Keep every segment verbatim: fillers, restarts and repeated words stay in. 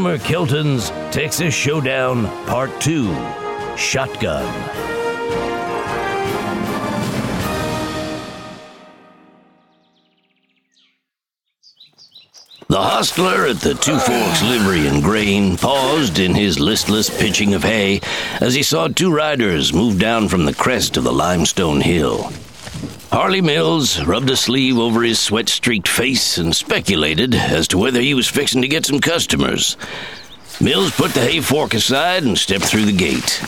Elmer Kelton's Texas Showdown Part two, Shotgun. The hostler at the Two Forks Livery and Grain paused in his listless pitching of hay as he saw two riders move down from the crest of the limestone hill. Harley Mills rubbed a sleeve over his sweat-streaked face and speculated as to whether he was fixing to get some customers. Mills put the hay fork aside and stepped through the gate.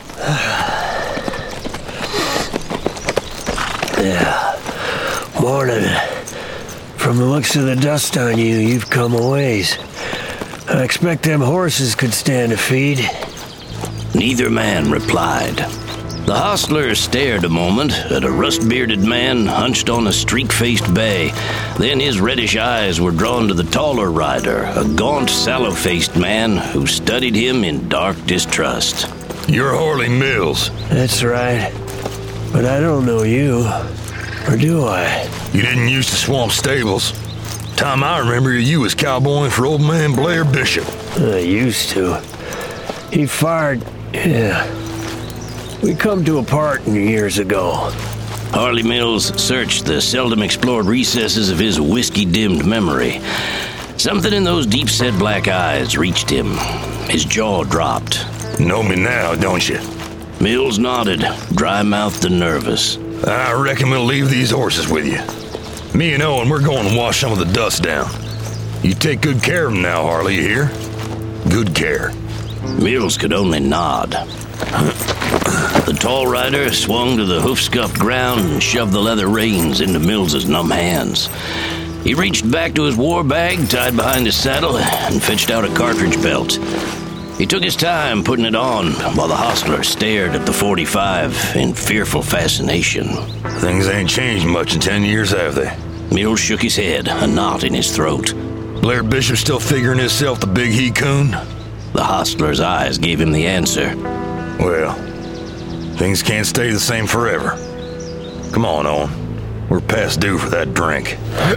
Yeah. Morning. From the looks of the dust on you, you've come a ways. I expect them horses could stand a feed. Neither man replied. The hostler stared a moment at a rust-bearded man hunched on a streak-faced bay. Then his reddish eyes were drawn to the taller rider, a gaunt, sallow-faced man who studied him in dark distrust. You're Harley Mills. That's right. But I don't know you. Or do I? You didn't used to swamp stables. Time I remember, you was cowboying for old man Blair Bishop. I used to. He fired... Yeah. We come to a parting years ago. Harley Mills searched the seldom-explored recesses of his whiskey-dimmed memory. Something in those deep-set black eyes reached him. His jaw dropped. Know me now, don't you? Mills nodded, dry-mouthed and nervous. I reckon we'll leave these horses with you. Me and Owen, we're going to wash some of the dust down. You take good care of them now, Harley, you hear? Good care. Mills could only nod. The tall rider swung to the hoof-scuffed ground and shoved the leather reins into Mills's numb hands. He reached back to his war bag tied behind his saddle and fetched out a cartridge belt. He took his time putting it on while the hostler stared at the forty-five in fearful fascination. Things ain't changed much in ten years, have they? Mills shook his head, a knot in his throat. Blair Bishop still figuring himself the big he-coon? The hostler's eyes gave him the answer. Well, things can't stay the same forever. Come on, Owen. We're past due for that drink.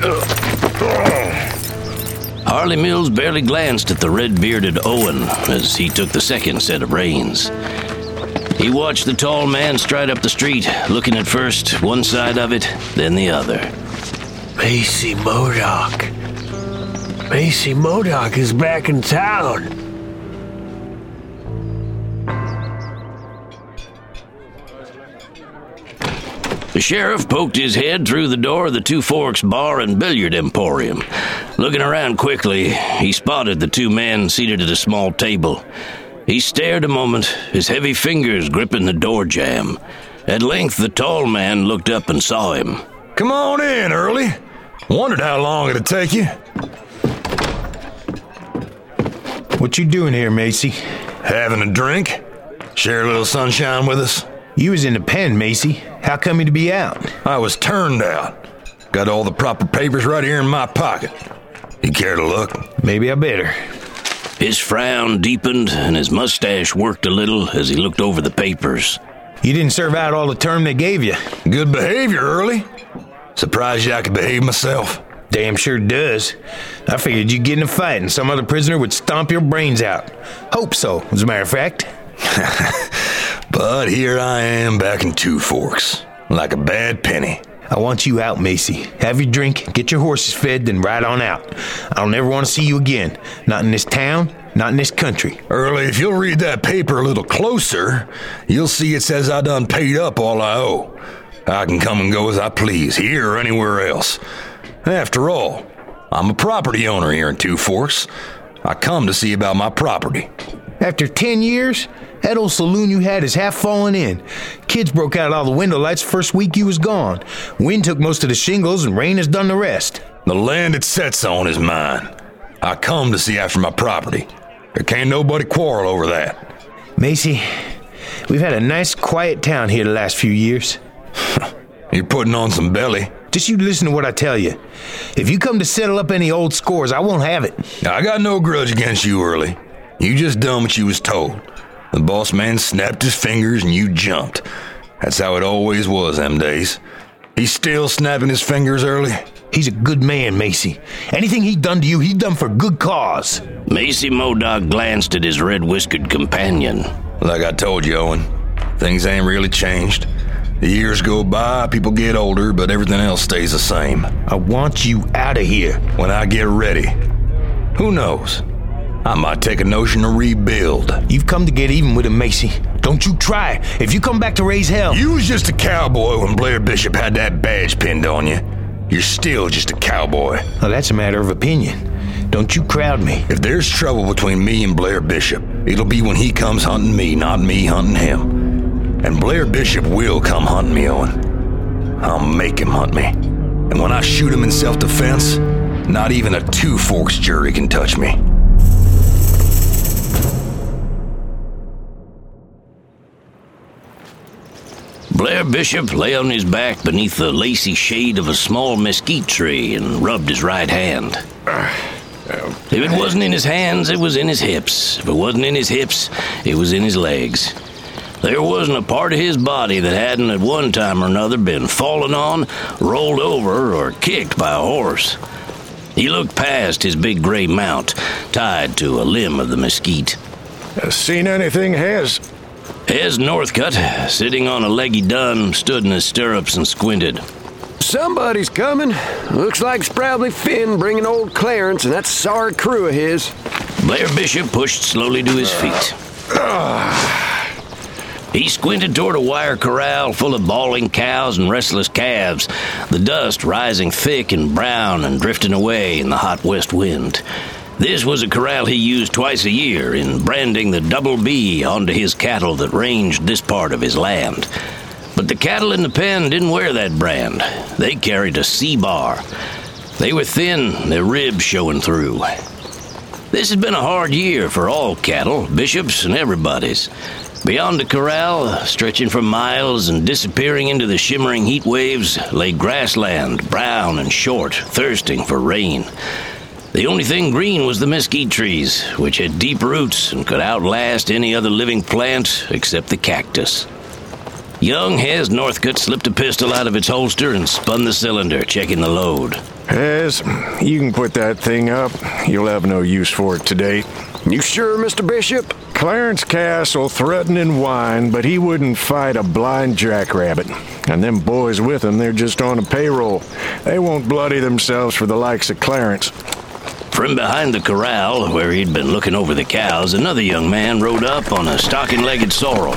Harley Mills barely glanced at the red-bearded Owen as he took the second set of reins. He watched the tall man stride up the street, looking at first one side of it, then the other. Macy Modoc. Macy Modoc is back in town. The sheriff poked his head through the door of the Two Forks Bar and Billiard Emporium. Looking around quickly, he spotted the two men seated at a small table. He stared a moment, his heavy fingers gripping the door jamb. At length, the tall man looked up and saw him. Come on in, Early. Wondered how long it'd take you. What you doing here, Macy? Having a drink? Share a little sunshine with us? You was in the pen, Macy. How come you to be out? I was turned out. Got all the proper papers right here in my pocket. You care to look? Maybe I better. His frown deepened and his mustache worked a little as he looked over the papers. You didn't serve out all the term they gave you. Good behavior, Early. Surprised you I could behave myself. Damn sure does. I figured you'd get in a fight and some other prisoner would stomp your brains out. Hope so, as a matter of fact. But here I am back in Two Forks, like a bad penny. I want you out, Macy. Have your drink, get your horses fed, then ride on out. I don't ever want to see you again. Not in this town, not in this country. Early, if you'll read that paper a little closer, you'll see it says I done paid up all I owe. I can come and go as I please, here or anywhere else. After all, I'm a property owner here in Two Forks. I come to see about my property. After ten years, that old saloon you had is half fallen in. Kids broke out all the window lights the first week you was gone. Wind took most of the shingles and rain has done the rest. The land it sets on is mine. I come to see after my property. There can't nobody quarrel over that. Macy, we've had a nice quiet town here the last few years. You're putting on some belly. Just you listen to what I tell you. If you come to settle up any old scores, I won't have it. I got no grudge against you, Early. You just done what you was told. The boss man snapped his fingers and you jumped. That's how it always was them days. He's still snapping his fingers, Early. He's a good man, Macy. Anything he done to you, he done for good cause. Macy Modoc glanced at his red-whiskered companion. Like I told you, Owen, things ain't really changed. The years go by, people get older, but everything else stays the same. I want you out of here. When I get ready, who knows? I might take a notion to rebuild. You've come to get even with him, Macy. Don't you try. If you come back to raise hell... You was just a cowboy when Blair Bishop had that badge pinned on you. You're still just a cowboy. Well, that's a matter of opinion. Don't you crowd me. If there's trouble between me and Blair Bishop, it'll be when he comes hunting me, not me hunting him. And Blair Bishop will come hunt me, Owen. I'll make him hunt me. And when I shoot him in self-defense, not even a Two Forks jury can touch me. Blair Bishop lay on his back beneath the lacy shade of a small mesquite tree and rubbed his right hand. If it wasn't in his hands, it was in his hips. If it wasn't in his hips, it was in his legs. There wasn't a part of his body that hadn't at one time or another been fallen on, rolled over, or kicked by a horse. He looked past his big gray mount, tied to a limb of the mesquite. Uh, seen anything, Hez? Hez Northcutt, sitting on a leggy dun, stood in his stirrups and squinted. Somebody's coming. Looks like it's probably Finn bringing old Clarence and that sorry crew of his. Blair Bishop pushed slowly to his feet. He squinted toward a wire corral full of bawling cows and restless calves, the dust rising thick and brown and drifting away in the hot west wind. This was a corral he used twice a year in branding the Double B onto his cattle that ranged this part of his land. But the cattle in the pen didn't wear that brand. They carried a C-bar. They were thin, their ribs showing through. This had been a hard year for all cattle, Bishop's and everybody's. Beyond the corral, stretching for miles and disappearing into the shimmering heat waves, lay grassland, brown and short, thirsting for rain. The only thing green was the mesquite trees, which had deep roots and could outlast any other living plant except the cactus. Young Hez Northcutt slipped a pistol out of its holster and spun the cylinder, checking the load. Hez, you can put that thing up. You'll have no use for it today. You sure, Mister Bishop? Clarence Castle threaten and whine, but he wouldn't fight a blind jackrabbit. And them boys with him, they're just on a payroll. They won't bloody themselves for the likes of Clarence. From behind the corral, where he'd been looking over the cows, another young man rode up on a stocking-legged sorrel.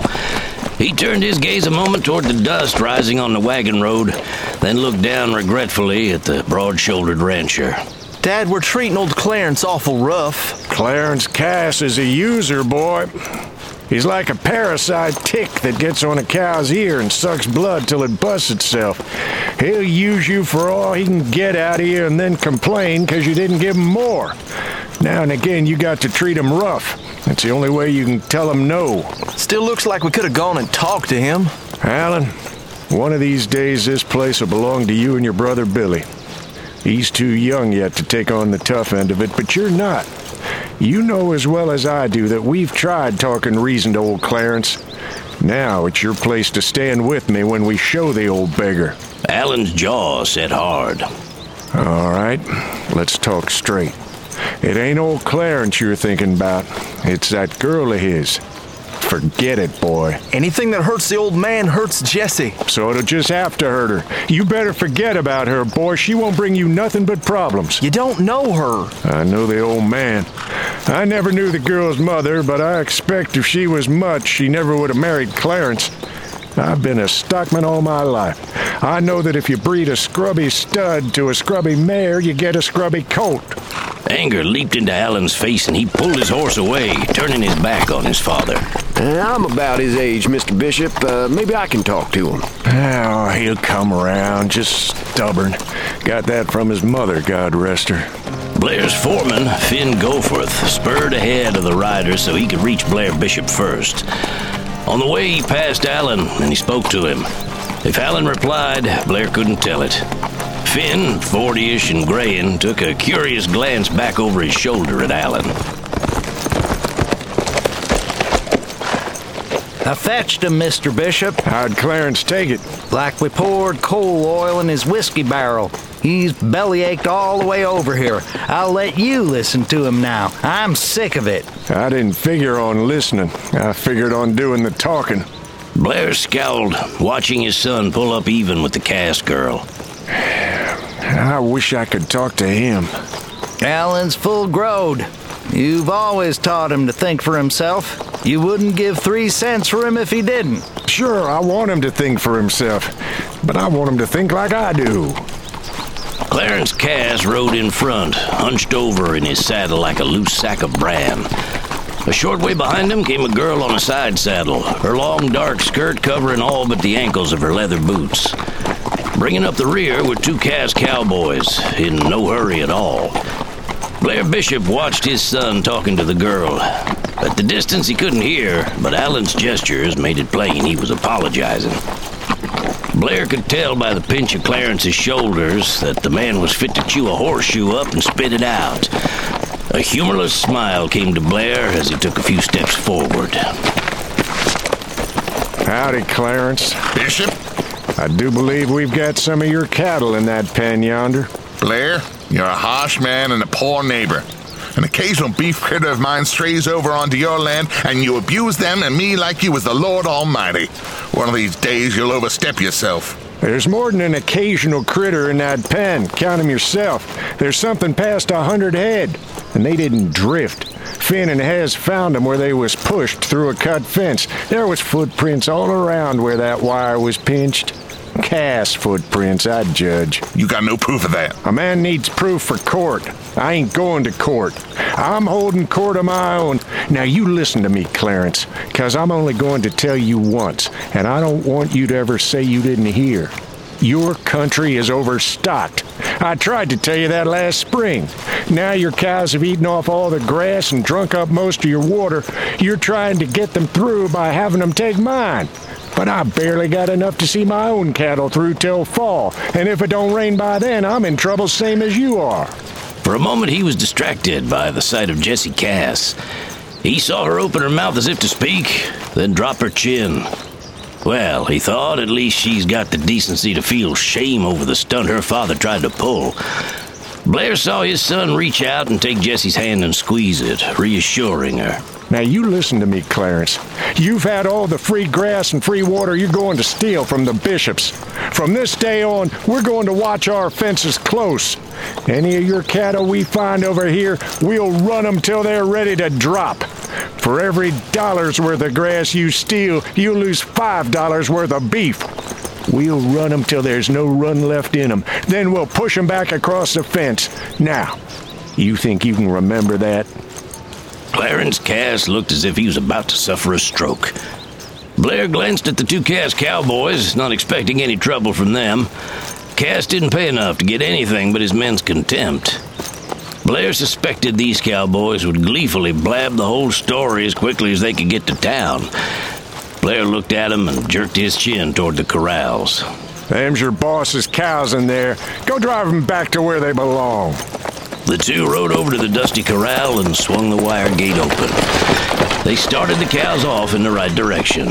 He turned his gaze a moment toward the dust rising on the wagon road, then looked down regretfully at the broad-shouldered rancher. Dad, we're treating old Clarence awful rough. Clarence Cass is a user, boy. He's like a parasite tick that gets on a cow's ear and sucks blood till it busts itself. He'll use you for all he can get out of you and then complain because you didn't give him more. Now and again, you got to treat him rough. That's the only way you can tell him no. Still looks like we could have gone and talked to him. Alan, one of these days this place will belong to you and your brother Billy. He's too young yet to take on the tough end of it, but you're not. You know as well as I do that we've tried talking reason to old Clarence. Now it's your place to stand with me when we show the old beggar. Alan's jaw set hard. All right, let's talk straight. It ain't old Clarence you're thinking about. It's that girl of his. Forget it, boy. Anything that hurts the old man hurts Jesse. So it'll just have to hurt her. You better forget about her, boy. She won't bring you nothing but problems. You don't know her. I know the old man. I never knew the girl's mother, but I expect if she was much, she never would have married Clarence. I've been a stockman all my life. I know that if you breed a scrubby stud to a scrubby mare, you get a scrubby colt. Anger leaped into Alan's face and he pulled his horse away, turning his back on his father. I'm about his age, Mister Bishop. Uh, maybe I can talk to him. Oh, he'll come around, just stubborn. Got that from his mother, God rest her. Blair's foreman, Finn Goforth, spurred ahead of the riders so he could reach Blair Bishop first. On the way, he passed Alan and he spoke to him. If Alan replied, Blair couldn't tell it. Finn, forty-ish and graying, took a curious glance back over his shoulder at Alan. I fetched him, Mister Bishop. How'd Clarence take it? Like we poured coal oil in his whiskey barrel. He's bellyached all the way over here. I'll let you listen to him now. I'm sick of it. I didn't figure on listening. I figured on doing the talking. Blair scowled, watching his son pull up even with the Cass girl. I wish I could talk to him. Alan's full-growed. You've always taught him to think for himself. You wouldn't give three cents for him if he didn't. Sure, I want him to think for himself, but I want him to think like I do. Clarence Cass rode in front, hunched over in his saddle like a loose sack of bran. A short way behind him came a girl on a side saddle, her long dark skirt covering all but the ankles of her leather boots. Bringing up the rear were two Cass cowboys, in no hurry at all. Blair Bishop watched his son talking to the girl. At the distance he couldn't hear, but Alan's gestures made it plain he was apologizing. Blair could tell by the pinch of Clarence's shoulders that the man was fit to chew a horseshoe up and spit it out. A humorless smile came to Blair as he took a few steps forward. Howdy, Clarence. Bishop? I do believe we've got some of your cattle in that pen yonder. Blair, you're a harsh man and a poor neighbor. An occasional beef critter of mine strays over onto your land, and you abuse them and me like you was the Lord Almighty. One of these days you'll overstep yourself. There's more than an occasional critter in that pen. Count 'em yourself. There's something past a hundred head, and they didn't drift. Finn and Hez found 'em where they was pushed through a cut fence. There was footprints all around where that wire was pinched. Cass footprints, I'd judge. You got no proof of that. A man needs proof for court. I ain't going to court. I'm holding court of my own. Now you listen to me, Clarence, because I'm only going to tell you once, and I don't want you to ever say you didn't hear. Your country is overstocked. I tried to tell you that last spring. Now your cows have eaten off all the grass and drunk up most of your water. You're trying to get them through by having them take mine. But I barely got enough to see my own cattle through till fall, and if it don't rain by then, I'm in trouble same as you are. For a moment he was distracted by the sight of Jessie Cass. He saw her open her mouth as if to speak, then drop her chin. Well, he thought, at least she's got the decency to feel shame over the stunt her father tried to pull. Blair saw his son reach out and take Jessie's hand and squeeze it, reassuring her. Now you listen to me, Clarence. You've had all the free grass and free water you're going to steal from the bishops. From this day on, we're going to watch our fences close. Any of your cattle we find over here, we'll run them till they're ready to drop. For every dollar's worth of grass you steal, you lose five dollars worth of beef. We'll run them till there's no run left in them. Then we'll push them back across the fence. Now, you think you can remember that? Clarence Cass looked as if he was about to suffer a stroke. Blair glanced at the two Cass cowboys, not expecting any trouble from them. Cass didn't pay enough to get anything but his men's contempt. Blair suspected these cowboys would gleefully blab the whole story as quickly as they could get to town. Blair looked at him and jerked his chin toward the corrals. Them's your boss's cows in there. Go drive them back to where they belong. The two rode over to the dusty corral and swung the wire gate open. They started the cows off in the right direction.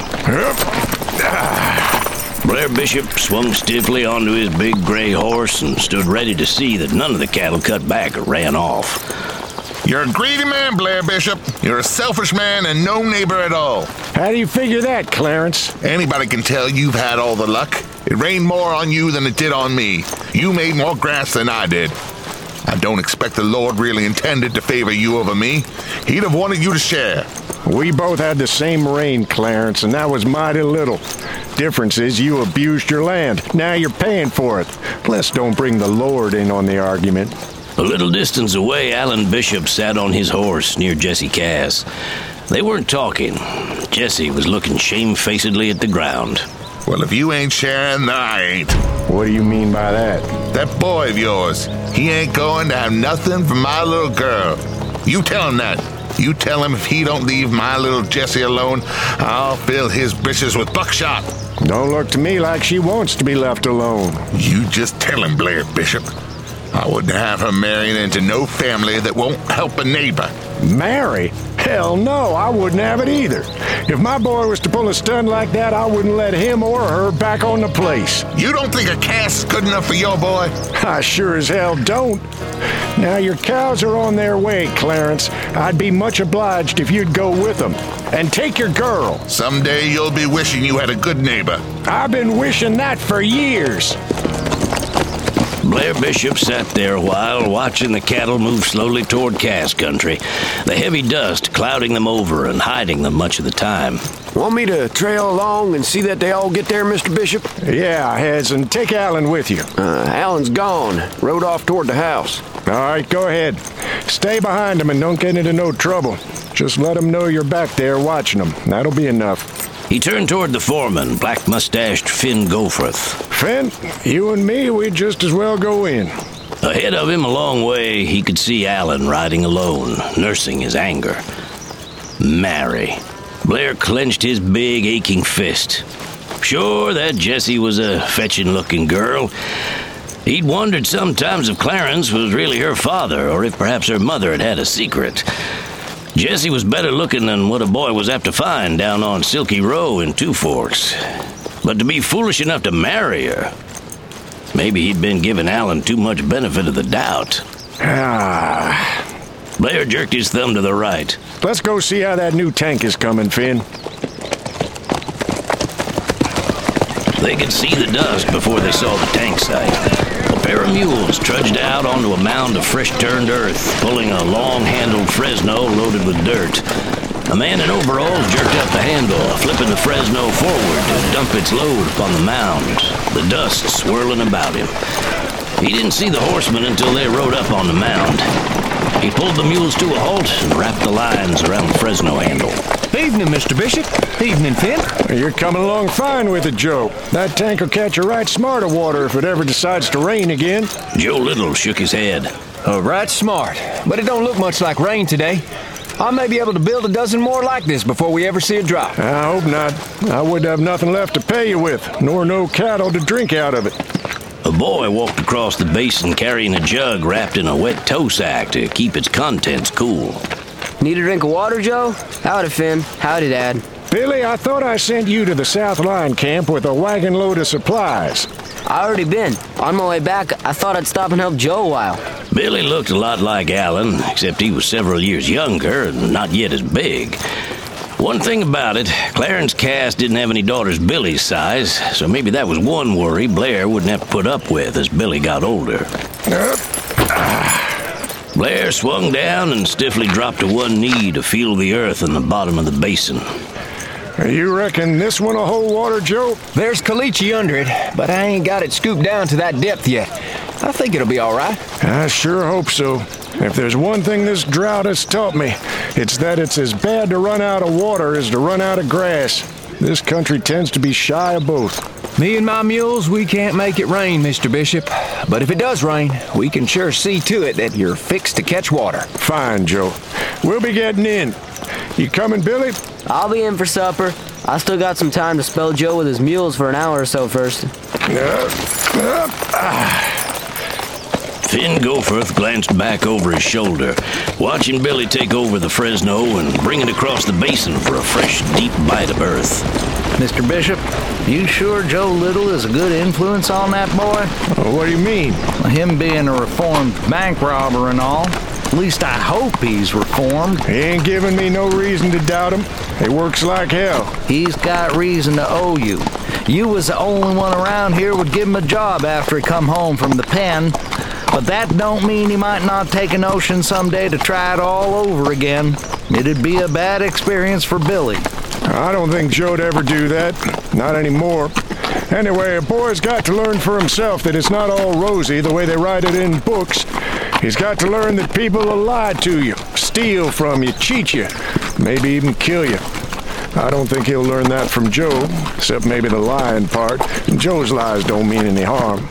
Blair Bishop swung stiffly onto his big gray horse and stood ready to see that none of the cattle cut back or ran off. You're a greedy man, Blair Bishop. You're a selfish man and no neighbor at all. How do you figure that, Clarence? Anybody can tell you've had all the luck. It rained more on you than it did on me. You made more grass than I did. I don't expect the Lord really intended to favor you over me. He'd have wanted you to share. We both had the same rain, Clarence, and that was mighty little. Difference is you abused your land. Now you're paying for it. Let's don't bring the Lord in on the argument. A little distance away, Alan Bishop sat on his horse near Jessie Cass. They weren't talking. Jessie was looking shamefacedly at the ground. Well, if you ain't sharing, then I ain't. What do you mean by that? That boy of yours, he ain't going to have nothing from my little girl. You tell him that. You tell him if he don't leave my little Jessie alone, I'll fill his britches with buckshot. Don't look to me like she wants to be left alone. You just tell him, Blair Bishop. I wouldn't have her marrying into no family that won't help a neighbor. Marry? Hell no, I wouldn't have it either. If my boy was to pull a stunt like that, I wouldn't let him or her back on the place. You don't think a cast is good enough for your boy? I sure as hell don't. Now, your cows are on their way, Clarence. I'd be much obliged if you'd go with them. And take your girl. Someday you'll be wishing you had a good neighbor. I've been wishing that for years. Blair Bishop sat there a while, watching the cattle move slowly toward Cass country, the heavy dust clouding them over and hiding them much of the time. Want me to trail along and see that they all get there, Mister Bishop? Yeah, Hez, and take Alan with you. Uh, Alan's gone. Rode off toward the house. All right, go ahead. Stay behind him and don't get into no trouble. Just let him know you're back there watching him. That'll be enough. He turned toward the foreman, black-mustached Finn Goforth. Finn, you and me, we'd just as well go in. Ahead of him a long way, he could see Alan riding alone, nursing his anger. Mary. Blair clenched his big, aching fist. Sure, that Jessie was a fetching-looking girl. He'd wondered sometimes if Clarence was really her father, or if perhaps her mother had had a secret. Jessie was better looking than what a boy was apt to find down on Silky Row in Two Forks. But to be foolish enough to marry her, maybe he'd been giving Alan too much benefit of the doubt. Ah. Blair jerked his thumb to the right. Let's go see how that new tank is coming, Finn. They could see the dust before they saw the tank site. A pair of mules trudged out onto a mound of fresh-turned earth, pulling a long-handled Fresno loaded with dirt. A man in overalls jerked up the handle, flipping the Fresno forward to dump its load upon the mound, the dust swirling about him. He didn't see the horsemen until they rode up on the mound. He pulled the mules to a halt and wrapped the lines around the Fresno handle. Evening, Mister Bishop. Evening, Finn. You're coming along fine with it, Joe. That tank will catch a right smart of water if it ever decides to rain again. Joe Little shook his head. Uh, right smart. But it don't look much like rain today. I may be able to build a dozen more like this before we ever see a drop. I hope not. I would have nothing left to pay you with, nor no cattle to drink out of it. A boy walked across the basin carrying a jug wrapped in a wet tow sack to keep its contents cool. Need a drink of water, Joe? Howdy, Finn. Howdy, Dad. Billy, I thought I sent you to the South Line camp with a wagon load of supplies. I already been. On my way back, I thought I'd stop and help Joe a while. Billy looked a lot like Alan, except he was several years younger and not yet as big. One thing about it, Clarence Cass didn't have any daughters Billy's size, so maybe that was one worry Blair wouldn't have to put up with as Billy got older. Uh, ah. Blair swung down and stiffly dropped to one knee to feel the earth in the bottom of the basin. You reckon this one will hold water, Joe? There's caliche under it, but I ain't got it scooped down to that depth yet. I think it'll be all right. I sure hope so. If there's one thing this drought has taught me, it's that it's as bad to run out of water as to run out of grass. This country tends to be shy of both. Me and my mules, we can't make it rain, Mister Bishop. But if it does rain, we can sure see to it that you're fixed to catch water. Fine, Joe. We'll be getting in. You coming, Billy? I'll be in for supper. I still got some time to spell Joe with his mules for an hour or so first. Uh, uh, ah. Finn Goforth glanced back over his shoulder, watching Billy take over the Fresno and bring it across the basin for a fresh, deep bite of earth. Mister Bishop, you sure Joe Little is a good influence on that boy? What do you mean? Him being a reformed bank robber and all. At least I hope he's reformed. He ain't giving me no reason to doubt him. He works like hell. He's got reason to owe you. You was the only one around here would give him a job after he come home from the pen. But that don't mean he might not take a notion someday to try it all over again. It'd be a bad experience for Billy. I don't think Joe'd ever do that. Not anymore. Anyway, a boy's got to learn for himself that it's not all rosy the way they write it in books. He's got to learn that people will lie to you, steal from you, cheat you, maybe even kill you. I don't think he'll learn that from Joe, except maybe the lying part. And Joe's lies don't mean any harm.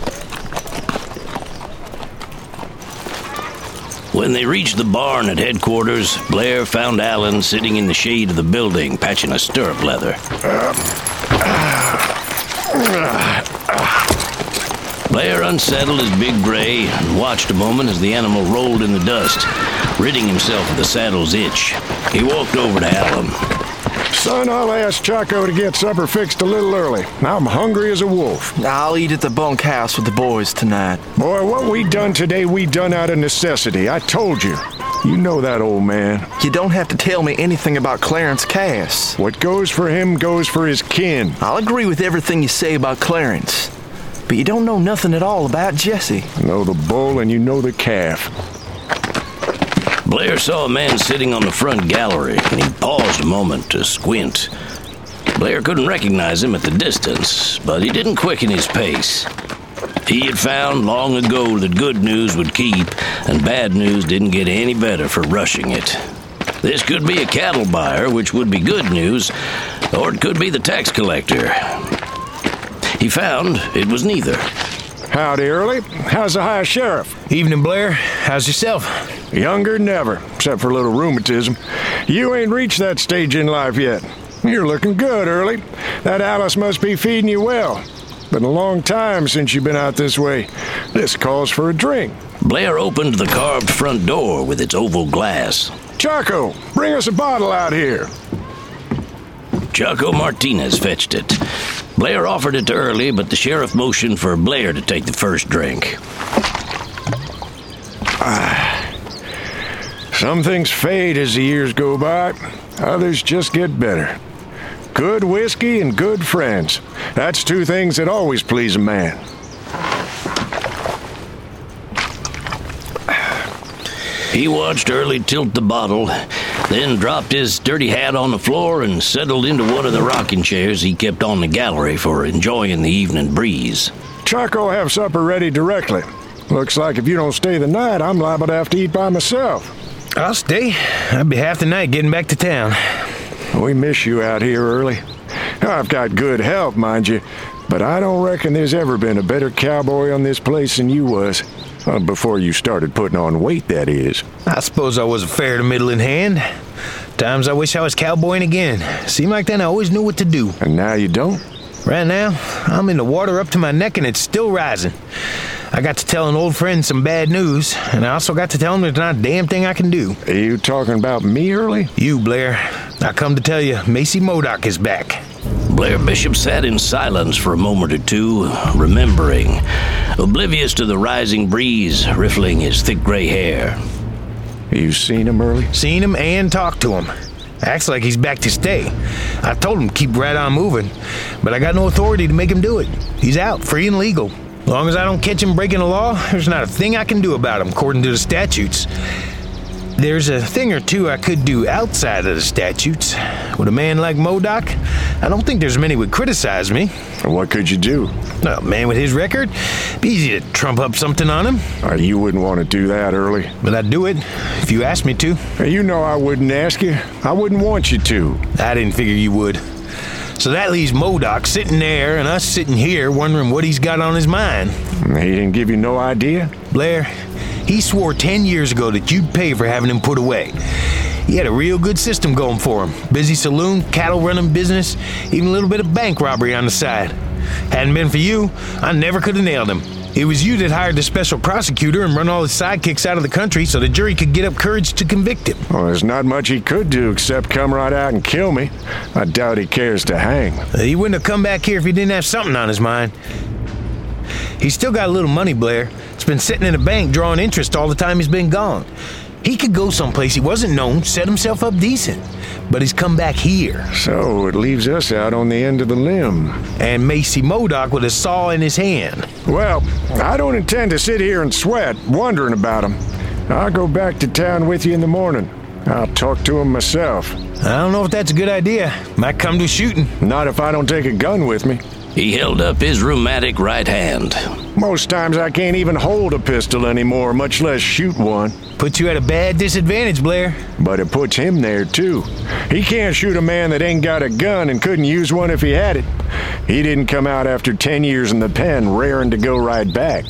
When they reached the barn at headquarters, Blair found Alan sitting in the shade of the building, patching a stirrup leather. Blair unsaddled his big gray and watched a moment as the animal rolled in the dust, ridding himself of the saddle's itch. He walked over to Allen. Son, I'll ask Chaco to get supper fixed a little early. I'm hungry as a wolf. I'll eat at the bunkhouse with the boys tonight. Boy, what we done today, we done out of necessity. I told you. You know that, old man. You don't have to tell me anything about Clarence Cass. What goes for him goes for his kin. I'll agree with everything you say about Clarence, but you don't know nothing at all about Jesse. You know the bull and you know the calf. Blair saw a man sitting on the front gallery, and he paused a moment to squint. Blair couldn't recognize him at the distance, but he didn't quicken his pace. He had found long ago that good news would keep, and bad news didn't get any better for rushing it. This could be a cattle buyer, which would be good news, or it could be the tax collector. He found it was neither. Howdy, Early. How's the high sheriff? Evening, Blair. How's yourself? Younger than ever, except for a little rheumatism. You ain't reached that stage in life yet. You're looking good, Early. That Alice must be feeding you well. Been a long time since you've been out this way. This calls for a drink. Blair opened the carved front door with its oval glass. Chaco, bring us a bottle out here. Chaco Martinez fetched it. Blair offered it to Early, but the sheriff motioned for Blair to take the first drink. Ah. Some things fade as the years go by. Others just get better. Good whiskey and good friends. That's two things that always please a man. He watched Early tilt the bottle, then dropped his dirty hat on the floor and settled into one of the rocking chairs he kept on the gallery for enjoying the evening breeze. Chaco will have supper ready directly. Looks like if you don't stay the night, I'm liable to have to eat by myself. I'll stay. I'll be half the night getting back to town. We miss you out here, Early. I've got good health, mind you, but I don't reckon there's ever been a better cowboy on this place than you was. Uh, before you started putting on weight, that is. I suppose I was a fair to middling hand. Times I wish I was cowboying again. Seemed like then I always knew what to do. And now you don't? Right now, I'm in the water up to my neck and it's still rising. I got to tell an old friend some bad news, and I also got to tell him there's not a damn thing I can do. Are you talking about me, Early? You, Blair. I come to tell you, Macy Modoc is back. Blair Bishop sat in silence for a moment or two, remembering, oblivious to the rising breeze riffling his thick gray hair. You seen him, Early? Seen him and talked to him. Acts like he's back to stay. I told him keep right on moving, but I got no authority to make him do it. He's out, free and legal. As long as I don't catch him breaking the law, there's not a thing I can do about him, according to the statutes. There's a thing or two I could do outside of the statutes. With a man like Modoc, I don't think there's many would criticize me. What could you do? A man with his record, it'd be easy to trump up something on him. Uh, you wouldn't want to do that, Early. But I'd do it, if you asked me to. You know I wouldn't ask you. I wouldn't want you to. I didn't figure you would. So that leaves Modoc sitting there and us sitting here wondering what he's got on his mind. He didn't give you no idea? Blair, he swore ten years ago that you'd pay for having him put away. He had a real good system going for him. Busy saloon, cattle running business, even a little bit of bank robbery on the side. Hadn't been for you, I never could have nailed him. It was you that hired the special prosecutor and run all his sidekicks out of the country so the jury could get up courage to convict him. Well, there's not much he could do except come right out and kill me. I doubt he cares to hang. He wouldn't have come back here if he didn't have something on his mind. He's still got a little money, Blair. It's been sitting in a bank drawing interest all the time he's been gone. He could go someplace he wasn't known, set himself up decent. But he's come back here. So it leaves us out on the end of the limb. And Macy Modoc with a saw in his hand. Well, I don't intend to sit here and sweat, wondering about him. I'll go back to town with you in the morning. I'll talk to him myself. I don't know if that's a good idea. Might come to shooting. Not if I don't take a gun with me. He held up his rheumatic right hand. Most times I can't even hold a pistol anymore, much less shoot one. Puts you at a bad disadvantage, Blair. But it puts him there, too. He can't shoot a man that ain't got a gun and couldn't use one if he had it. He didn't come out after ten years in the pen raring to go right back.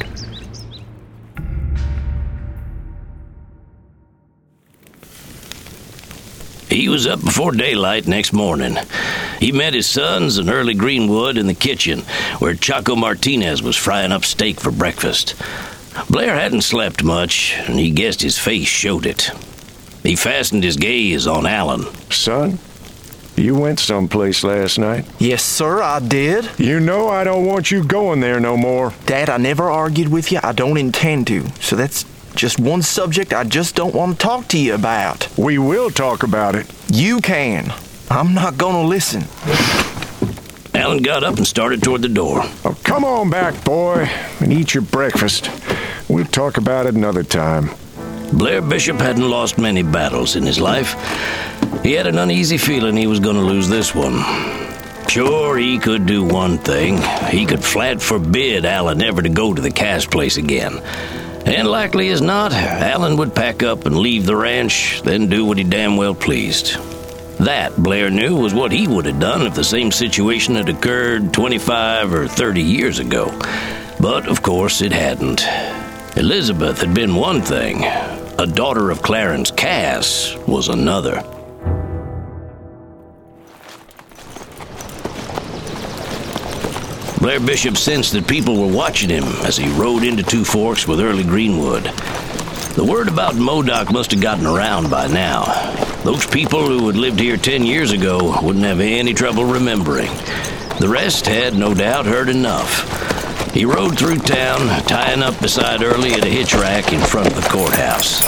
He was up before daylight next morning. He met his sons and Early Greenwood in the kitchen, where Chaco Martinez was frying up steak for breakfast. Blair hadn't slept much, and he guessed his face showed it. He fastened his gaze on Allen. Son, you went someplace last night. Yes, sir, I did. You know I don't want you going there no more. Dad, I never argued with you. I don't intend to. So that's just one subject I just don't want to talk to you about. We will talk about it. You can. I'm not gonna listen. Allen got up and started toward the door. Oh, come on back, boy, and eat your breakfast. We'll talk about it another time. Blair Bishop hadn't lost many battles in his life. He had an uneasy feeling he was going to lose this one. Sure, he could do one thing. He could flat forbid Allen ever to go to the Cass place again. And likely as not, Allen would pack up and leave the ranch, then do what he damn well pleased. That, Blair knew, was what he would have done if the same situation had occurred twenty-five or thirty years ago. But, of course, it hadn't. Elizabeth had been one thing. A daughter of Clarence Cass was another. Blair Bishop sensed that people were watching him as he rode into Two Forks with Early Greenwood. The word about Modoc must have gotten around by now. Those people who had lived here ten years ago wouldn't have any trouble remembering. The rest had, no doubt, heard enough. He rode through town, tying up beside Early at a hitch rack in front of the courthouse.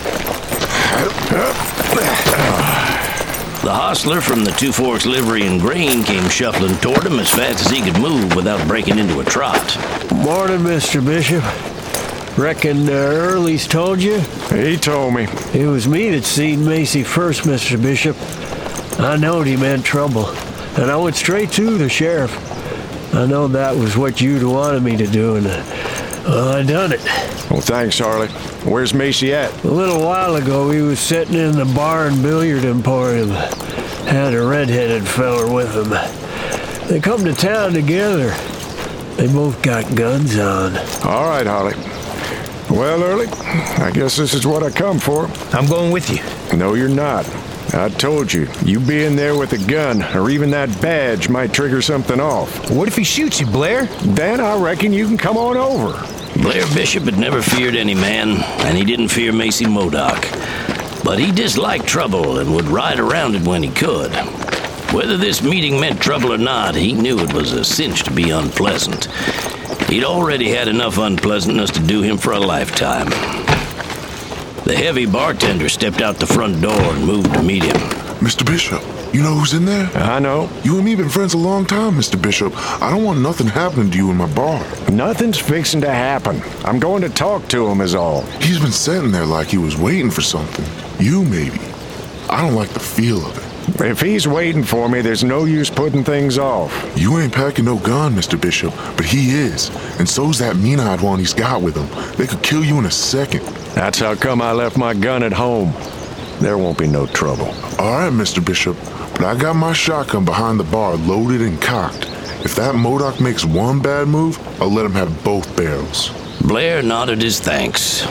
The hostler from the Two Forks Livery and Grain came shuffling toward him as fast as he could move without breaking into a trot. Morning, Mister Bishop. Reckon uh, Early's told you? He told me. It was me that seen Macy first, Mister Bishop. I knowed he meant trouble, and I went straight to the sheriff. I know that was what you'd wanted me to do, and uh, well, I done it. Well, thanks, Harley. Where's Macy at? A little while ago, he was sitting in the barn billiard emporium. Had a red-headed feller with him. They come to town together. They both got guns on. All right, Harley. Well, Early, I guess this is what I come for. I'm going with you. No, you're not. I told you, you being there with a gun, or even that badge, might trigger something off. What if he shoots you, Blair? Then I reckon you can come on over. Blair Bishop had never feared any man, and he didn't fear Macy Modoc. But he disliked trouble and would ride around it when he could. Whether this meeting meant trouble or not, he knew it was a cinch to be unpleasant. He'd already had enough unpleasantness to do him for a lifetime. The heavy bartender stepped out the front door and moved to meet him. Mister Bishop, you know who's in there? I know. You and me been friends a long time, Mister Bishop. I don't want nothing happening to you in my bar. Nothing's fixing to happen. I'm going to talk to him is all. He's been sitting there like he was waiting for something. You, maybe. I don't like the feel of it. If he's waiting for me, there's no use putting things off. You ain't packing no gun, Mister Bishop, but he is. And so's that mean-eyed one he's got with him. They could kill you in a second. That's how come I left my gun at home. There won't be no trouble. All right, Mister Bishop, but I got my shotgun behind the bar loaded and cocked. If that Modoc makes one bad move, I'll let him have both barrels. Blair nodded his thanks.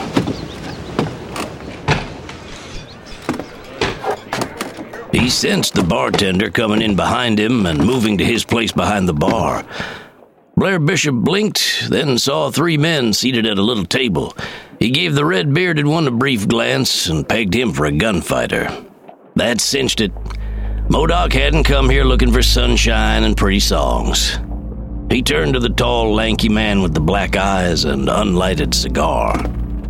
He sensed the bartender coming in behind him and moving to his place behind the bar. Blair Bishop blinked, then saw three men seated at a little table. He gave the red-bearded one a brief glance and pegged him for a gunfighter. That cinched it. Modoc hadn't come here looking for sunshine and pretty songs. He turned to the tall, lanky man with the black eyes and unlighted cigar.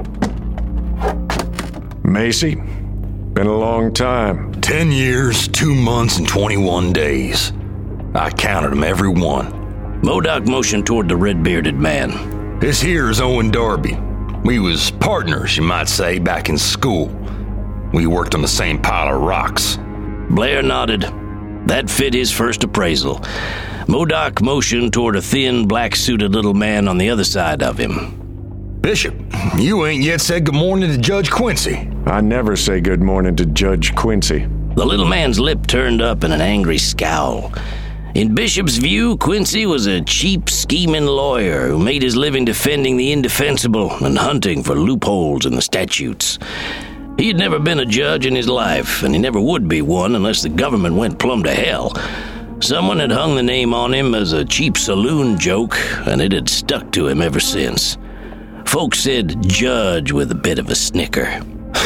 Macy, been a long time. Ten years, two months, and twenty-one days. I counted them, every one. Modoc motioned toward the red-bearded man. This here is Owen Darby. We was partners, you might say, back in school. We worked on the same pile of rocks. Blair nodded. That fit his first appraisal. Modoc motioned toward a thin, black-suited little man on the other side of him. Bishop, you ain't yet said good morning to Judge Quincy. I never say good morning to Judge Quincy. The little man's lip turned up in an angry scowl. In Bishop's view, Quincy was a cheap, scheming lawyer who made his living defending the indefensible and hunting for loopholes in the statutes. He had never been a judge in his life, and he never would be one unless the government went plumb to hell. Someone had hung the name on him as a cheap saloon joke, and it had stuck to him ever since. Folks said Judge with a bit of a snicker.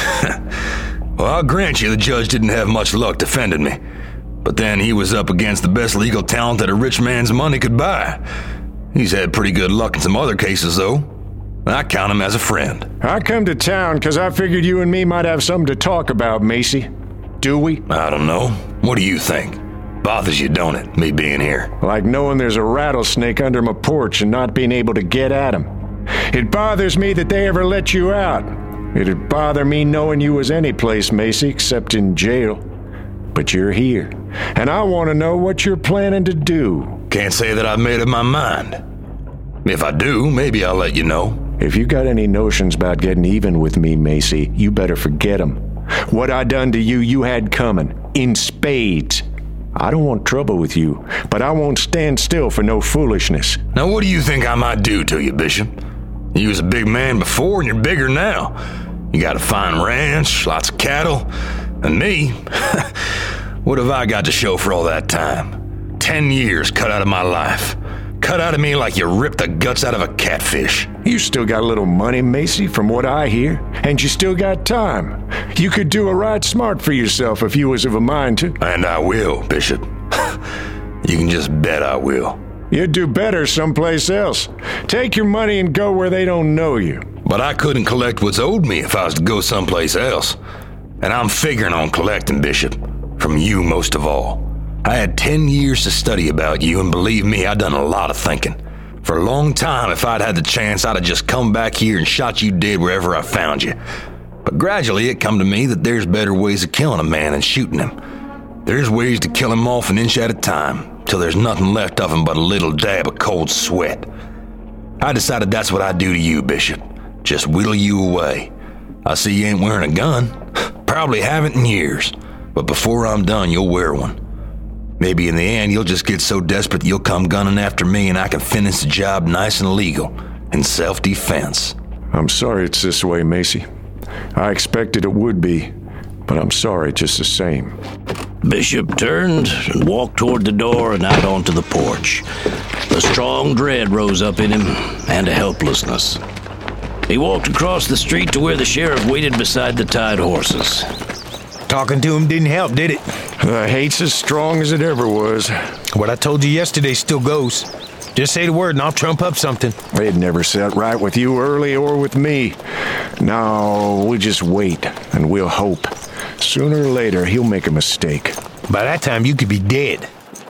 Well, I'll grant you the judge didn't have much luck defending me. But then he was up against the best legal talent that a rich man's money could buy. He's had pretty good luck in some other cases, though. I count him as a friend. I come to town because I figured you and me might have something to talk about, Macy. Do we? I don't know. What do you think? Bothers you, don't it, me being here? Like knowing there's a rattlesnake under my porch and not being able to get at him. It bothers me that they ever let you out. It'd bother me knowing you was any place, Macy, except in jail. But you're here, and I want to know what you're planning to do. Can't say that I've made up my mind. If I do, maybe I'll let you know. If you got any notions about getting even with me, Macy, you better forget them. What I done to you, you had coming, in spades. I don't want trouble with you, but I won't stand still for no foolishness. Now what do you think I might do to you, Bishop? You was a big man before, and you're bigger now. You got a fine ranch, lots of cattle, and me, what have I got to show for all that time? Ten years cut out of my life. Cut out of me like you ripped the guts out of a catfish. You still got a little money, Macy, from what I hear, and you still got time. You could do a right smart for yourself if you was of a mind to. And I will, Bishop. You can just bet I will. You'd do better someplace else. Take your money and go where they don't know you. But I couldn't collect what's owed me if I was to go someplace else. And I'm figuring on collecting, Bishop. From you most of all. I had ten years to study about you, and believe me, I done a lot of thinking. For a long time, if I'd had the chance, I'd have just come back here and shot you dead wherever I found you. But gradually it come to me that there's better ways of killing a man than shooting him. There's ways to kill him off an inch at a time, till there's nothing left of him but a little dab of cold sweat. I decided that's what I'd do to you, Bishop. Just whittle you away. I see you ain't wearing a gun. Probably haven't in years. But before I'm done, you'll wear one. Maybe in the end, you'll just get so desperate that you'll come gunning after me and I can finish the job nice and legal, in self-defense. I'm sorry it's this way, Macy. I expected it would be, but I'm sorry just the same. Bishop turned and walked toward the door and out onto the porch. A strong dread rose up in him, and a helplessness. He walked across the street to where the sheriff waited beside the tied horses. Talking to him didn't help, did it? The hate's as strong as it ever was. What I told you yesterday still goes. Just say the word and I'll trump up something. It never sat right with you early or with me. No, we just wait and we'll hope. Sooner or later, he'll make a mistake. By that time, you could be dead.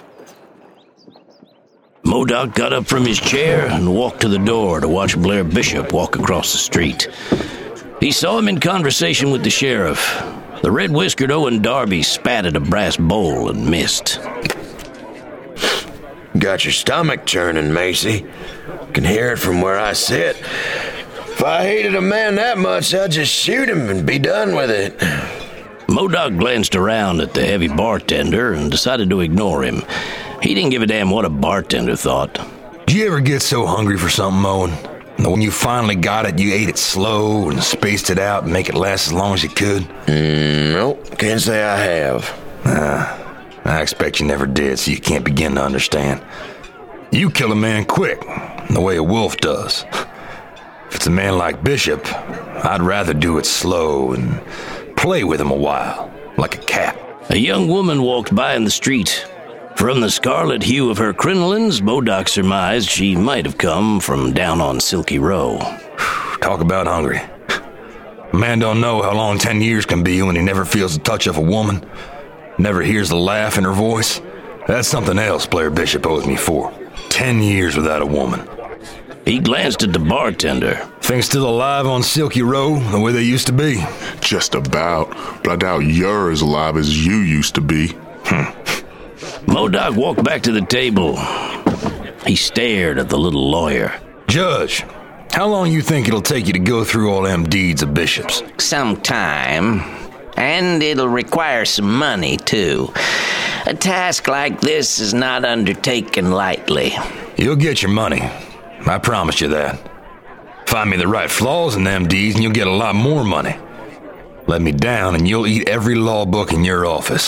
Modoc got up from his chair and walked to the door to watch Blair Bishop walk across the street. He saw him in conversation with the sheriff. The red-whiskered Owen Darby spat at a brass bowl and missed. Got your stomach churning, Macy. Can hear it from where I sit. If I hated a man that much, I'd just shoot him and be done with it. Modoc glanced around at the heavy bartender and decided to ignore him. He didn't give a damn what a bartender thought. Did you ever get so hungry for something, Owen? And when you finally got it, you ate it slow and spaced it out and make it last as long as you could? Mm, nope, can't say I have. Ah, I expect you never did, so you can't begin to understand. You kill a man quick, the way a wolf does. If it's a man like Bishop, I'd rather do it slow and play with him a while, like a cat. A young woman walked by in the street. From the scarlet hue of her crinolines, Modoc surmised she might have come from down on Silky Row. Talk about hungry. A man don't know how long ten years can be when he never feels the touch of a woman, never hears the laugh in her voice. That's something else Blair Bishop owes me for. Ten years without a woman. He glanced at the bartender. Things still alive on Silky Row the way they used to be? Just about, but I doubt you're as alive as you used to be. Hmm. Modoc walked back to the table. He stared at the little lawyer. Judge, how long you think it'll take you to go through all them deeds of Bishop's? Some time. And it'll require some money, too. A task like this is not undertaken lightly. You'll get your money. I promise you that. Find me the right flaws in them deeds and you'll get a lot more money. Let me down and you'll eat every law book in your office.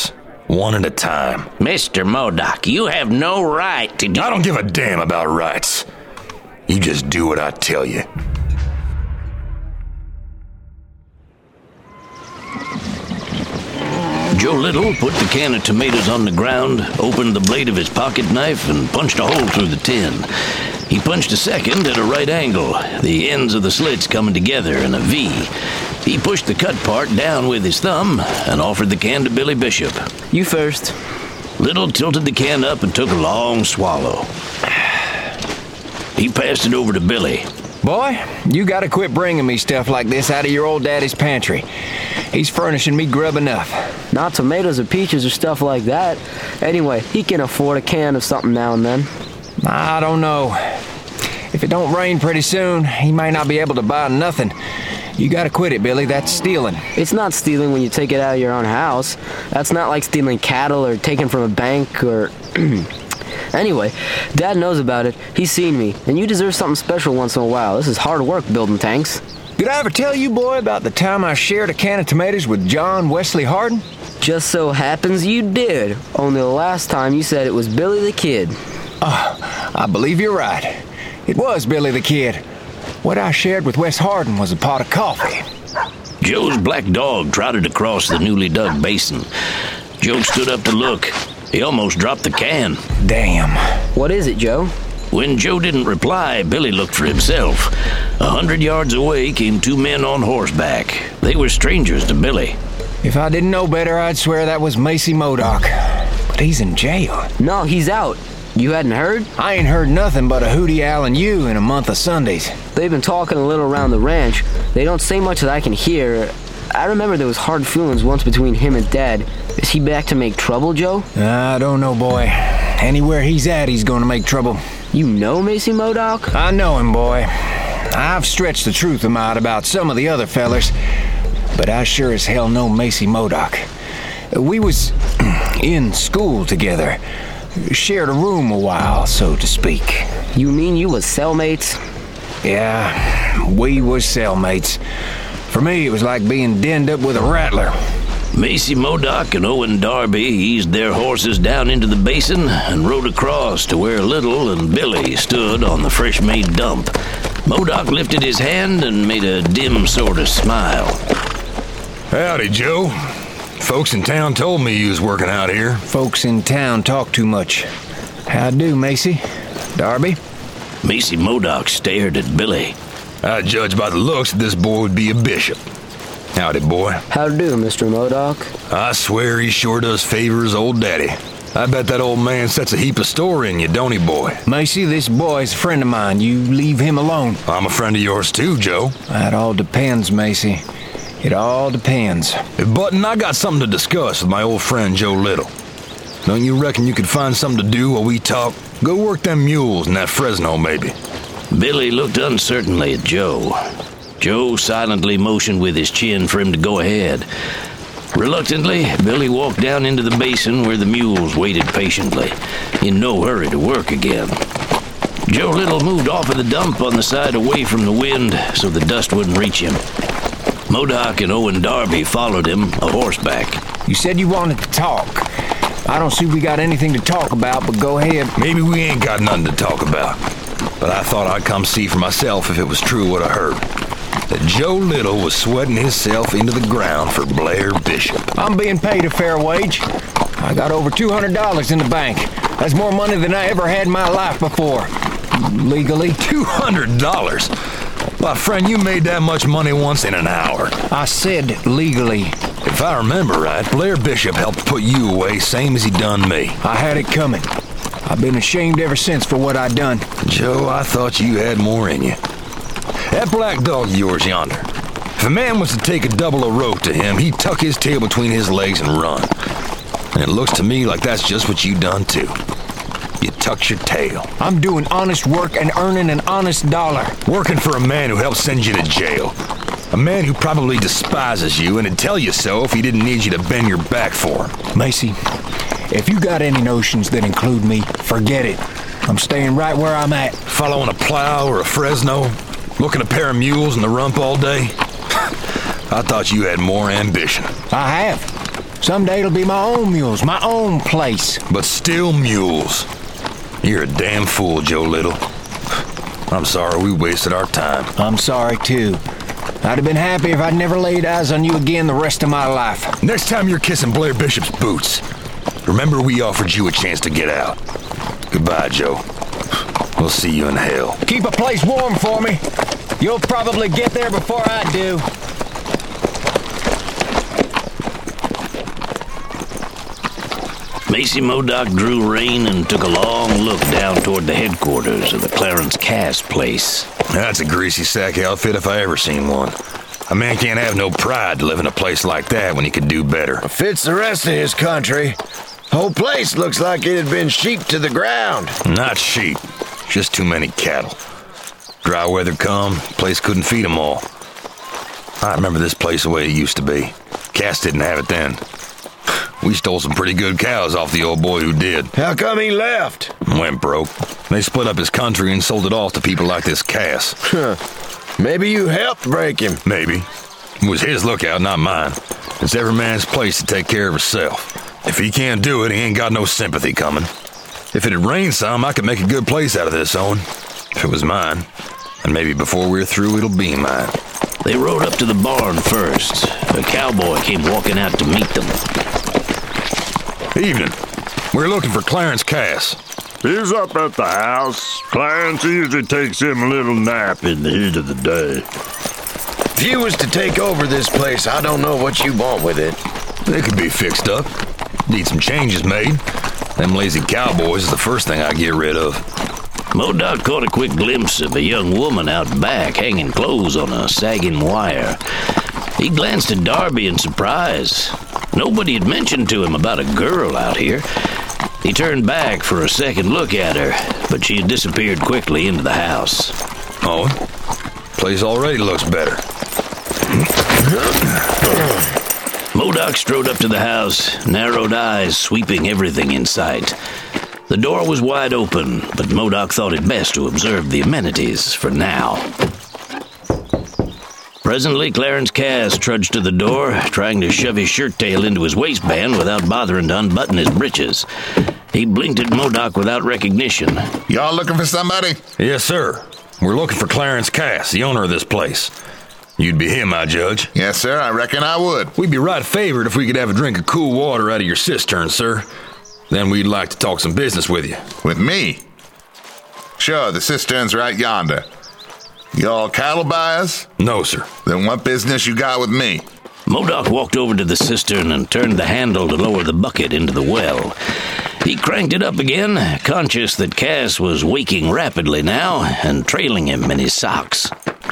One at a time. Mister Modoc, you have no right to do... I don't give a damn about rights. You just do what I tell you. Joe Little put the can of tomatoes on the ground, opened the blade of his pocket knife, and punched a hole through the tin. He punched a second at a right angle, the ends of the slits coming together in a V. He pushed the cut part down with his thumb and offered the can to Billy Bishop. You first. Little tilted the can up and took a long swallow. He passed it over to Billy. Boy, you gotta quit bringing me stuff like this out of your old daddy's pantry. He's furnishing me grub enough. Not tomatoes or peaches or stuff like that. Anyway, he can afford a can of something now and then. I don't know. If it don't rain pretty soon, he might not be able to buy nothing. You gotta quit it, Billy. That's stealing. It's not stealing when you take it out of your own house. That's not like stealing cattle or taking from a bank or... Anyway, Dad knows about it. He's seen me. And you deserve something special once in a while. This is hard work building tanks. Did I ever tell you, boy, about the time I shared a can of tomatoes with John Wesley Hardin? Just so happens you did. Only the last time you said it was Billy the Kid. Oh, I believe you're right. It was Billy the Kid. What I shared with Wes Hardin was a pot of coffee. Joe's black dog trotted across the newly dug basin. Joe stood up to look. He almost dropped the can. Damn. What is it, Joe? When Joe didn't reply, Billy looked for himself. A hundred yards away came two men on horseback. They were strangers to Billy. If I didn't know better, I'd swear that was Macy Modoc. But he's in jail. No, he's out. You hadn't heard? I ain't heard nothing but a Hootie Allen U in a month of Sundays. They've been talking a little around the ranch. They don't say much that I can hear. I remember there was hard feelings once between him and Dad. Is he back to make trouble, Joe? I don't know, boy. Anywhere he's at, he's gonna make trouble. You know Macy Modoc? I know him, boy. I've stretched the truth of him out about some of the other fellers, but I sure as hell know Macy Modoc. We was in school together. Shared a room a while, so to speak. You mean you was cellmates? Yeah, we was cellmates. For me, it was like being denned up with a rattler. Macy Modoc and Owen Darby eased their horses down into the basin and rode across to where Little and Billy stood on the fresh-made dump. Modoc lifted his hand and made a dim sort of smile. Howdy, Joe. Folks in town told me you was working out here. Folks in town talk too much. How do, Macy? Darby? Macy Modoc stared at Billy. I judge by the looks that this boy would be a bishop. Howdy, boy. How do, Mister Modoc? I swear he sure does favor his old daddy. I bet that old man sets a heap of store in you, don't he, boy? Macy, this boy's a friend of mine. You leave him alone. I'm a friend of yours too, Joe. That all depends, Macy. It all depends. Button, I got something to discuss with my old friend Joe Little. Don't you reckon you could find something to do while we talk? Go work them mules in that Fresno, maybe. Billy looked uncertainly at Joe. Joe silently motioned with his chin for him to go ahead. Reluctantly, Billy walked down into the basin where the mules waited patiently, in no hurry to work again. Joe Little moved off of the dump on the side away from the wind so the dust wouldn't reach him. Modoc and Owen Darby followed him, a horseback. You said you wanted to talk. I don't see we got anything to talk about, but go ahead. Maybe we ain't got nothing to talk about. But I thought I'd come see for myself if it was true what I heard. That Joe Little was sweating himself into the ground for Blair Bishop. I'm being paid a fair wage. I got over two hundred dollars in the bank. That's more money than I ever had in my life before. Legally. two hundred dollars? My friend, you made that much money once in an hour. I said legally. If I remember right, Blair Bishop helped put you away, same as he done me. I had it coming. I've been ashamed ever since for what I done. Joe, I thought you had more in you. That black dog of yours yonder. If a man was to take a double of rope to him, he'd tuck his tail between his legs and run. And it looks to me like that's just what you done too. You tucked your tail. I'm doing honest work and earning an honest dollar. Working for a man who helped send you to jail. A man who probably despises you and would tell you so if he didn't need you to bend your back for him. Macy, if you got any notions that include me, forget it. I'm staying right where I'm at. Following a plow or a Fresno? Looking a pair of mules in the rump all day? I thought you had more ambition. I have. Someday it'll be my own mules, my own place. But still mules. You're a damn fool, Joe Little. I'm sorry we wasted our time. I'm sorry, too. I'd have been happy if I'd never laid eyes on you again the rest of my life. Next time you're kissing Blair Bishop's boots, remember we offered you a chance to get out. Goodbye, Joe. We'll see you in hell. Keep a place warm for me. You'll probably get there before I do. Macy Modoc drew rein and took a long look down toward the headquarters of the Clarence Cass place. That's a greasy sack outfit if I ever seen one. A man can't have no pride to live in a place like that when he could do better. Fits the rest of his country. Whole place looks like it had been sheeped to the ground. Not sheep, just too many cattle. Dry weather come, place couldn't feed them all. I remember this place the way it used to be. Cass didn't have it then. We stole some pretty good cows off the old boy who did. How come he left? Went broke. They split up his country and sold it off to people like this Cass. Huh. Maybe you helped break him. Maybe. It was his lookout, not mine. It's every man's place to take care of himself. If he can't do it, he ain't got no sympathy coming. If it had rained some, I could make a good place out of this, Owen. If it was mine. And maybe before we're through, it'll be mine. They rode up to the barn first. A cowboy came walking out to meet them. Evening. We're looking for Clarence Cass. He's up at the house. Clarence usually takes him a little nap in the heat of the day. If you was to take over this place, I don't know what you want with it. It could be fixed up. Need some changes made. Them lazy cowboys is the first thing I get rid of. Modoc caught a quick glimpse of a young woman out back hanging clothes on a sagging wire. He glanced at Darby in surprise. Nobody had mentioned to him about a girl out here. He turned back for a second look at her, but she had disappeared quickly into the house. Oh, place already looks better. Modoc strode up to the house, narrowed eyes sweeping everything in sight. The door was wide open, but Modoc thought it best to observe the amenities for now. Presently, Clarence Cass trudged to the door, trying to shove his shirt tail into his waistband without bothering to unbutton his breeches. He blinked at Modoc without recognition. Y'all looking for somebody? Yes, sir. We're looking for Clarence Cass, the owner of this place. You'd be him, I judge. Yes, sir, I reckon I would. We'd be right favored if we could have a drink of cool water out of your cistern, sir. Then we'd like to talk some business with you. With me? Sure, the cistern's right yonder. Y'all cattle buyers? No, sir. Then what business you got with me? Modoc walked over to the cistern and turned the handle to lower the bucket into the well. He cranked it up again, conscious that Cass was waking rapidly now and trailing him in his socks.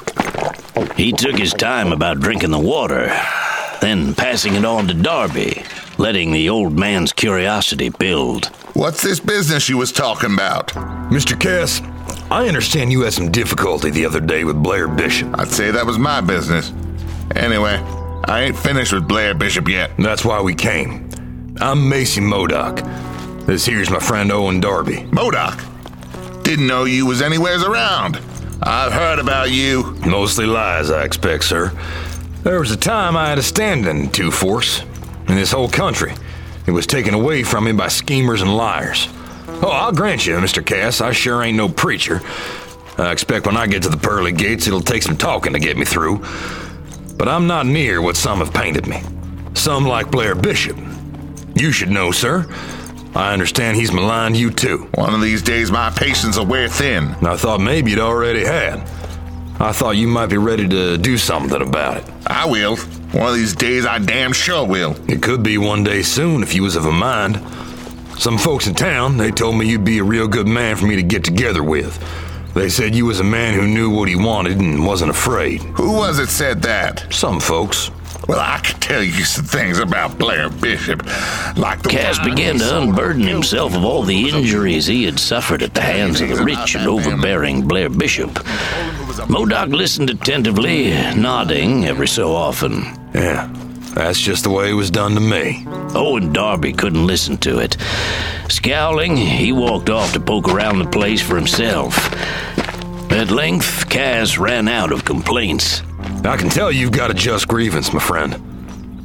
He took his time about drinking the water, then passing it on to Darby, letting the old man's curiosity build. What's this business you was talking about? Mister Cass, I understand you had some difficulty the other day with Blair Bishop. I'd say that was my business. Anyway, I ain't finished with Blair Bishop yet. That's why we came. I'm Macy Modoc. This here's my friend Owen Darby. Modoc? Didn't know you was anywheres around. I've heard about you. Mostly lies, I expect, sir. There was a time I had a standing in Two Forks. In this whole country. It was taken away from me by schemers and liars. Oh, I'll grant you, Mister Cass, I sure ain't no preacher. I expect when I get to the pearly gates, it'll take some talking to get me through. But I'm not near what some have painted me. Some like Blair Bishop. You should know, sir. I understand he's maligned you too. One of these days my patience will wear thin. I thought maybe you'd already had. I thought you might be ready to do something about it. I will. One of these days I damn sure will. It could be one day soon if you was of a mind. Some folks in town, they told me you'd be a real good man for me to get together with. They said you was a man who knew what he wanted and wasn't afraid. Who was it said that? Some folks. Well, I could tell you some things about Blair Bishop, like the Cass began to unburden himself of all the injuries he had suffered at the hands of the rich and overbearing Blair Bishop. Modoc listened attentively, nodding every so often. Yeah, that's just the way it was done to me. Owen Darby couldn't listen to it. Scowling, he walked off to poke around the place for himself. At length, Cass ran out of complaints. I can tell you've got a just grievance, my friend.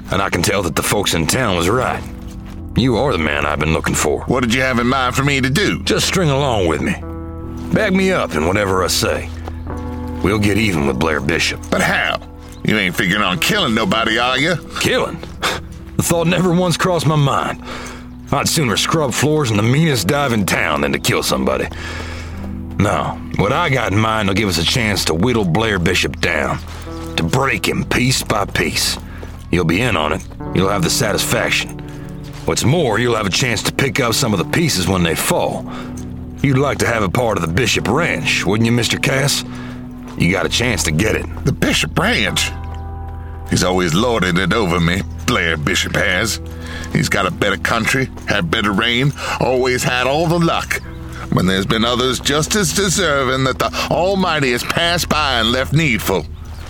and I can tell that the folks in town was right. You are the man I've been looking for. What did you have in mind for me to do? Just string along with me. Back me up in whatever I say. We'll get even with Blair Bishop. But how? You ain't figuring on killing nobody, are you? Killing? The thought never once crossed my mind. I'd sooner scrub floors in the meanest dive in town than to kill somebody. No, what I got in mind will give us a chance to whittle Blair Bishop down, to break him piece by piece. You'll be in on it. You'll have the satisfaction. What's more, you'll have a chance to pick up some of the pieces when they fall. You'd like to have a part of the Bishop Ranch, wouldn't you, Mister Cass? You got a chance to get it. The Bishop Ranch? He's always lorded it over me, Blair Bishop has. He's got a better country, had better rain, always had all the luck. When there's been others just as deserving that the Almighty has passed by and left needful.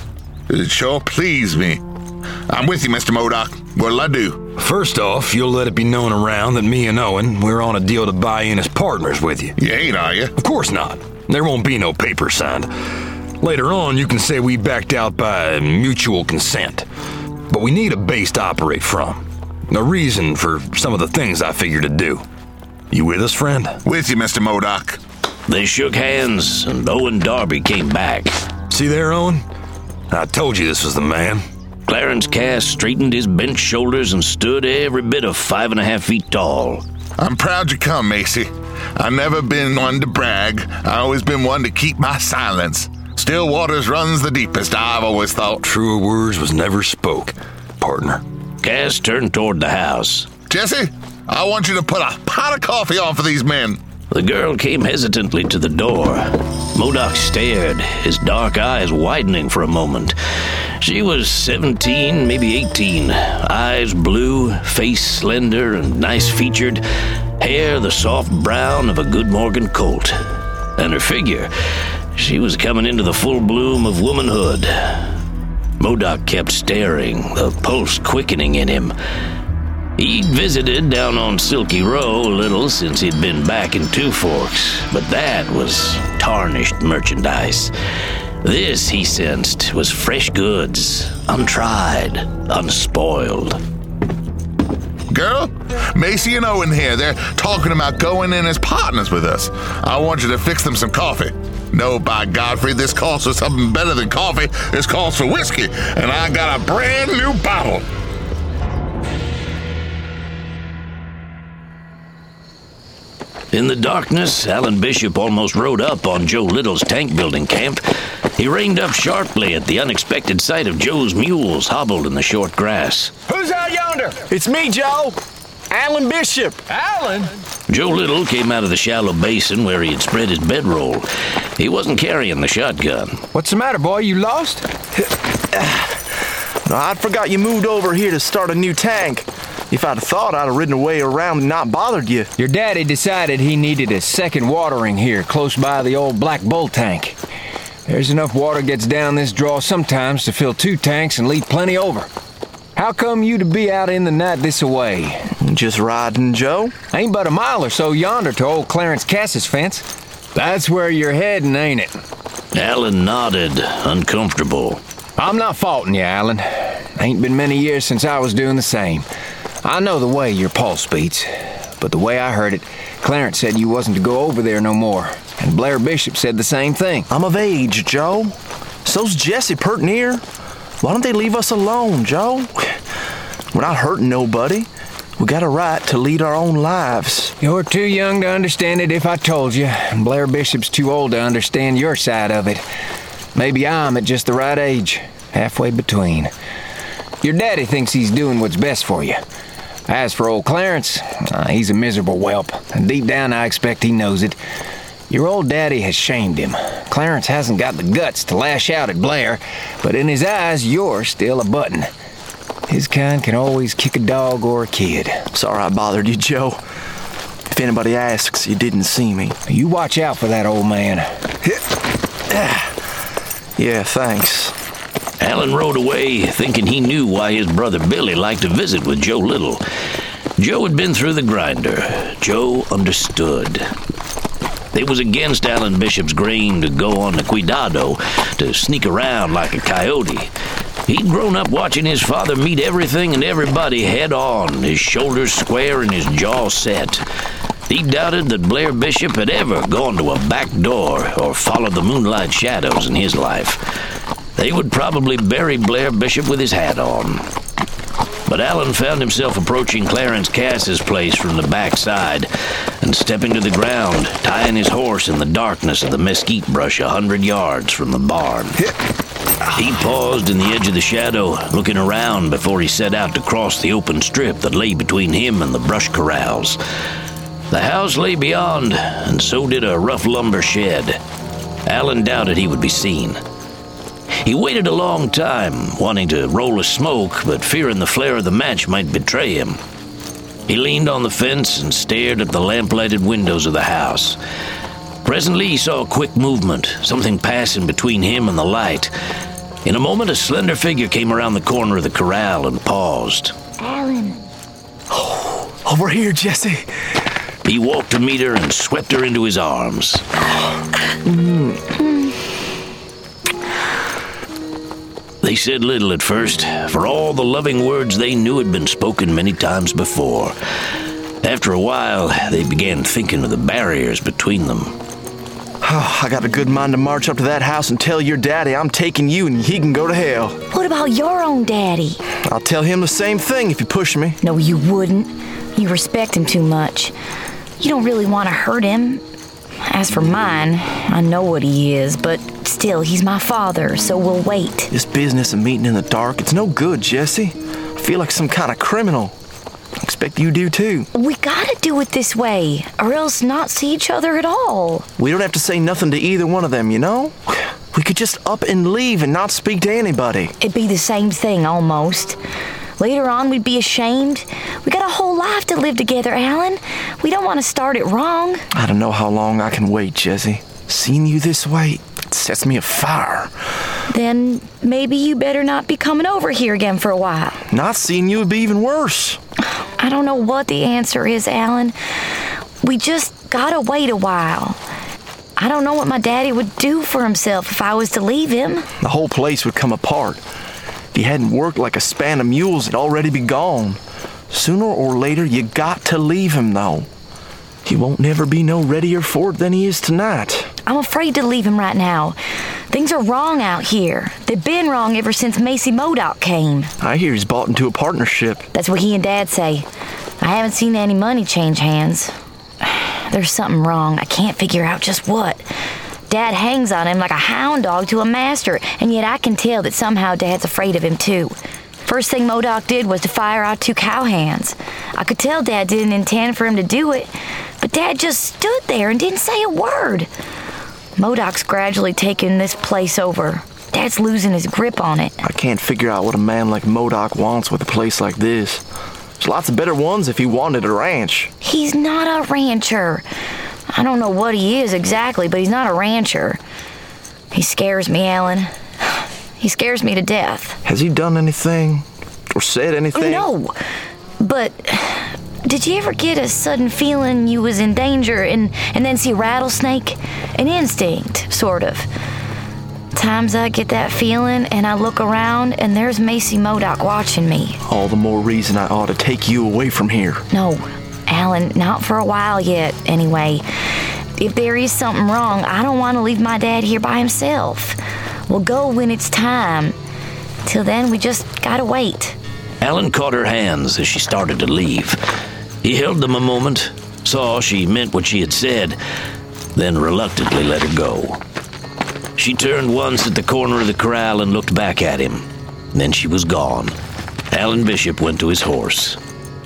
It sure pleased me. I'm with you, Mister Modoc. What'll I do? First off, you'll let it be known around that me and Owen, we're on a deal to buy in as partners with you. You ain't, are you? Of course not. There won't be no paper signed. Later on, you can say we backed out by mutual consent. But we need a base to operate from. A reason for some of the things I figure to do. You with us, friend? With you, Mister Modoc. They shook hands, and Owen Darby came back. See there, Owen? I told you this was the man. Clarence Cass straightened his bent shoulders and stood every bit of five and a half feet tall. I'm proud you come, Macy. I've never been one to brag. I always been one to keep my silence. Still waters runs the deepest, I've always thought. Truer words was never spoke, partner. Cass turned toward the house. Jesse, I want you to put a pot of coffee on for these men. The girl came hesitantly to the door. Modoc stared, his dark eyes widening for a moment. She was seventeen, maybe eighteen. Eyes blue, face slender and nice-featured, hair the soft brown of a good Morgan colt. And her figure, she was coming into the full bloom of womanhood. Modoc kept staring, the pulse quickening in him. He'd visited down on Silky Row a little since he'd been back in Two Forks, but that was tarnished merchandise. This, he sensed, was fresh goods, untried, unspoiled. Girl, Macy and Owen here, they're talking about going in as partners with us. I want you to fix them some coffee. No, by Godfrey, this calls for something better than coffee. This calls for whiskey, and I got a brand new bottle. In the darkness, Alan Bishop almost rode up on Joe Little's tank building camp. He reined up sharply at the unexpected sight of Joe's mules hobbled in the short grass. Who's out yonder? It's me, Joe. Alan Bishop. Alan? Joe Little came out of the shallow basin where he had spread his bedroll. He wasn't carrying the shotgun. What's the matter, boy? You lost? I forgot you moved over here to start a new tank. If I'd thought, I'd have ridden away around and not bothered you. Your daddy decided he needed a second watering here, close by the old Black Bull tank. There's enough water gets down this draw sometimes to fill two tanks and leave plenty over. How come you to be out in the night this away? Just riding, Joe. Ain't but a mile or so yonder to old Clarence Cass's fence. That's where you're heading, ain't it? Alan nodded, uncomfortable. I'm not faulting you, Alan. Ain't been many years since I was doing the same. I know the way your pulse beats, but the way I heard it, Clarence said you wasn't to go over there no more, and Blair Bishop said the same thing. I'm of age, Joe. So's Jesse pert near. Why don't they leave us alone, Joe? We're not hurting nobody. We got a right to lead our own lives. You're too young to understand it if I told you, and Blair Bishop's too old to understand your side of it. Maybe I'm at just the right age, halfway between. Your daddy thinks he's doing what's best for you. As for old Clarence, uh, he's a miserable whelp, and deep down I expect he knows it. Your old daddy has shamed him. Clarence hasn't got the guts to lash out at Blair, but in his eyes, you're still a button. His kind can always kick a dog or a kid. Sorry I bothered you, Joe. If anybody asks, you didn't see me. You watch out for that old man. Yeah, thanks. Alan rode away, thinking he knew why his brother Billy liked to visit with Joe Little. Joe had been through the grinder. Joe understood. It was against Alan Bishop's grain to go on the cuidado, to sneak around like a coyote. He'd grown up watching his father meet everything and everybody head on, his shoulders square and his jaw set. He doubted that Blair Bishop had ever gone to a back door or followed the moonlight shadows in his life. They would probably bury Blair Bishop with his hat on. But Alan found himself approaching Clarence Cass's place from the backside and stepping to the ground, tying his horse in the darkness of the mesquite brush a hundred yards from the barn. He paused in the edge of the shadow, looking around before he set out to cross the open strip that lay between him and the brush corrals. The house lay beyond, and so did a rough lumber shed. Alan doubted he would be seen. He waited a long time, wanting to roll a smoke, but fearing the flare of the match might betray him. He leaned on the fence and stared at the lamplighted windows of the house. Presently he saw a quick movement, something passing between him and the light. In a moment, a slender figure came around the corner of the corral and paused. Alan. Oh, over here, Jesse. He walked to meet her and swept her into his arms. Mm. They said little at first, for all the loving words they knew had been spoken many times before. After a while, they began thinking of the barriers between them. Oh, I got a good mind to march up to that house and tell your daddy I'm taking you and he can go to hell. What about your own daddy? I'll tell him the same thing if you push me. No, you wouldn't. You respect him too much. You don't really want to hurt him. As for mine, I know what he is, but still, he's my father, so we'll wait. This business of meeting in the dark, it's no good, Jesse. I feel like some kind of criminal. I expect you do too. We gotta do it this way, or else not see each other at all. We don't have to say nothing to either one of them, you know? We could just up and leave and not speak to anybody. It'd be the same thing, almost. Later on, we'd be ashamed. We got a whole life to live together, Alan. We don't want to start it wrong. I don't know how long I can wait, Jesse. Seeing you this way, it sets me afire. Then maybe you better not be coming over here again for a while. Not seeing you would be even worse. I don't know what the answer is, Alan. We just gotta wait a while. I don't know what my daddy would do for himself if I was to leave him. The whole place would come apart. If he hadn't worked like a span of mules, it'd already be gone. Sooner or later, you got to leave him, though. He won't never be no readier for it than he is tonight. I'm afraid to leave him right now. Things are wrong out here. They've been wrong ever since Macy Modoc came. I hear he's bought into a partnership. That's what he and Dad say. I haven't seen any money change hands. There's something wrong. I can't figure out just what. Dad hangs on him like a hound dog to a master, and yet I can tell that somehow Dad's afraid of him too. First thing Modoc did was to fire our two cowhands. I could tell Dad didn't intend for him to do it, but Dad just stood there and didn't say a word. Modoc's gradually taking this place over. Dad's losing his grip on it. I can't figure out what a man like Modoc wants with a place like this. There's lots of better ones if he wanted a ranch. He's not a rancher. I don't know what he is exactly, but he's not a rancher. He scares me, Alan. He scares me to death. Has he done anything? Or said anything? No, but did you ever get a sudden feeling you was in danger and, and then see a rattlesnake? An instinct, sort of. Times I get that feeling and I look around and there's Macy Modoc watching me. All the more reason I ought to take you away from here. No, Alan, not for a while yet, anyway. If there is something wrong, I don't want to leave my dad here by himself. We'll go when it's time. Till then, we just gotta wait. Alan caught her hands as she started to leave. He held them a moment, saw she meant what she had said, then reluctantly let her go. She turned once at the corner of the corral and looked back at him. Then she was gone. Alan Bishop went to his horse.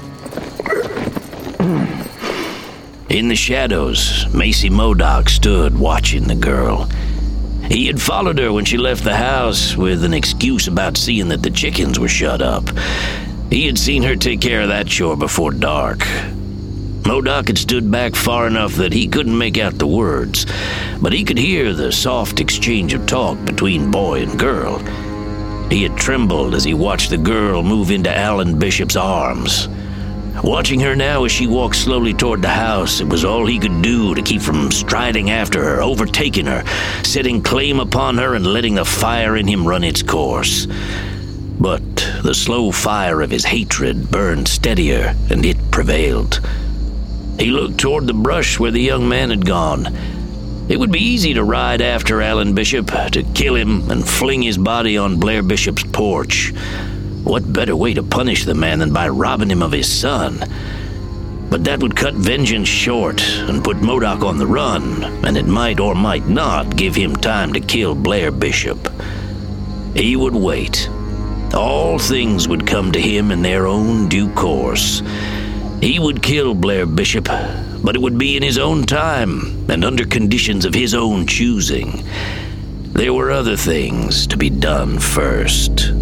In the shadows, Macy Modoc stood watching the girl. He had followed her when she left the house with an excuse about seeing that the chickens were shut up. He had seen her take care of that chore before dark. Modoc had stood back far enough that he couldn't make out the words, but he could hear the soft exchange of talk between boy and girl. He had trembled as he watched the girl move into Alan Bishop's arms. Watching her now as she walked slowly toward the house, it was all he could do to keep from striding after her, overtaking her, setting claim upon her and letting the fire in him run its course. But the slow fire of his hatred burned steadier, and it prevailed. He looked toward the brush where the young man had gone. It would be easy to ride after Alan Bishop, to kill him and fling his body on Blair Bishop's porch. What better way to punish the man than by robbing him of his son? But that would cut vengeance short and put Modoc on the run, and it might or might not give him time to kill Blair Bishop. He would wait. All things would come to him in their own due course. He would kill Blair Bishop, but it would be in his own time and under conditions of his own choosing. There were other things to be done first.